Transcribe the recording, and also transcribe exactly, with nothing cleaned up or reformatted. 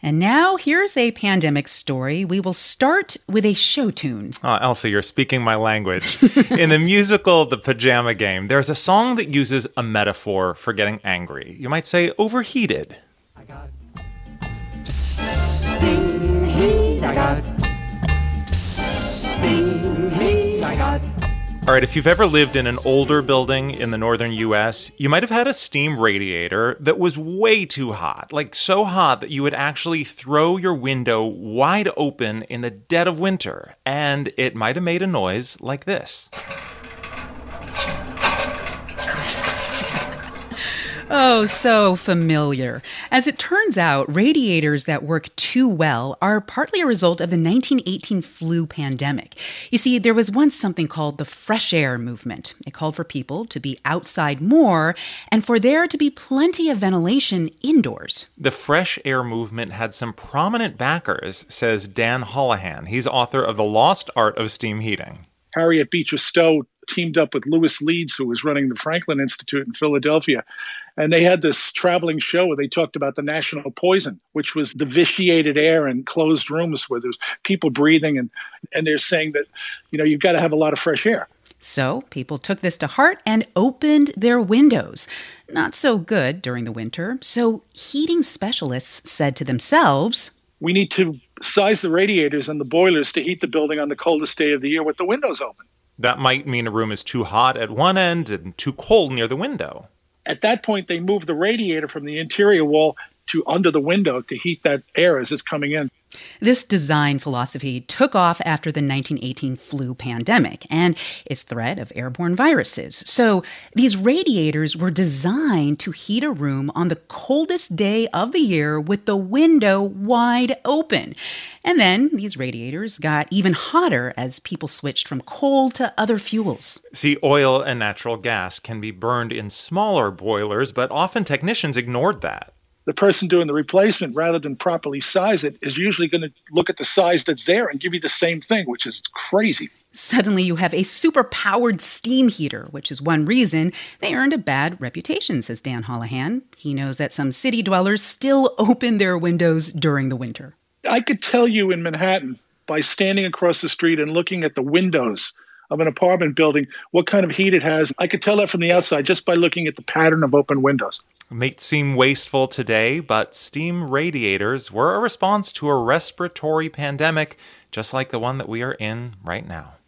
And now here's a pandemic story. We will start with a show tune. Oh, Elsa, you're speaking my language. In the musical The Pajama Game, there's a song that uses a metaphor for getting angry. You might say overheated. I got steam heat, I got steam heat, I got. All right, if you've ever lived in an older building in the northern U S, you might have had a steam radiator that was way too hot, like so hot that you would actually throw your window wide open in the dead of winter, and it might have made a noise like this. Oh, so familiar. As it turns out, radiators that work too well are partly a result of the nineteen eighteen flu pandemic. You see, there was once something called the fresh air movement. It called for people to be outside more and for there to be plenty of ventilation indoors. The fresh air movement had some prominent backers, says Dan Holohan. He's author of The Lost Art of Steam Heating. Harriet Beecher Stowe teamed up with Lewis Leeds, who was running the Franklin Institute in Philadelphia. And they had this traveling show where they talked about the national poison, which was the vitiated air in closed rooms where there's people breathing. And, and they're saying that, you know, you've got to have a lot of fresh air. So people took this to heart and opened their windows. Not so good during the winter. So heating specialists said to themselves, we need to size the radiators and the boilers to heat the building on the coldest day of the year with the windows open. That might mean a room is too hot at one end and too cold near the window. At that point, they moved the radiator from the interior wall to under the window to heat that air as it's coming in. This design philosophy took off after the nineteen eighteen flu pandemic and its threat of airborne viruses. So these radiators were designed to heat a room on the coldest day of the year with the window wide open. And then these radiators got even hotter as people switched from coal to other fuels. See, oil and natural gas can be burned in smaller boilers, but often technicians ignored that. The person doing the replacement, rather than properly size it, is usually going to look at the size that's there and give you the same thing, which is crazy. Suddenly you have a super-powered steam heater, which is one reason they earned a bad reputation, says Dan Holohan. He knows that some city dwellers still open their windows during the winter. I could tell you in Manhattan, by standing across the street and looking at the windows of an apartment building, what kind of heat it has. I could tell that from the outside just by looking at the pattern of open windows. It may seem wasteful today, but steam radiators were a response to a respiratory pandemic, just like the one that we are in right now.